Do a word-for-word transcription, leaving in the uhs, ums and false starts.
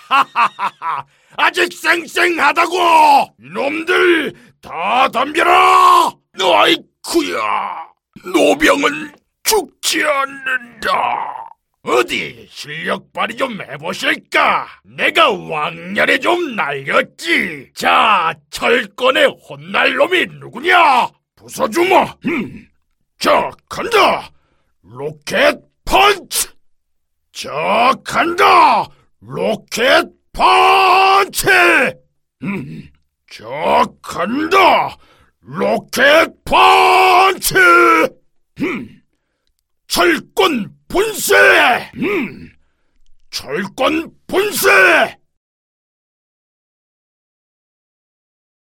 하하하하! 아직 쌩쌩하다고! 이놈들 다 덤벼라! 아이쿠야! 노병은 죽지 않는다. 어디 실력 발휘 좀 해보실까? 내가 왕년에 좀 날렸지. 자, 철권에 혼날 놈이 누구냐? 부숴주마. 음. 자, 간다. 로켓 펀치. 자, 간다. 로켓 펀치. 음. 자, 간다. 로켓 펀치. 음. 철권 분쇄! 음, 철권 분쇄!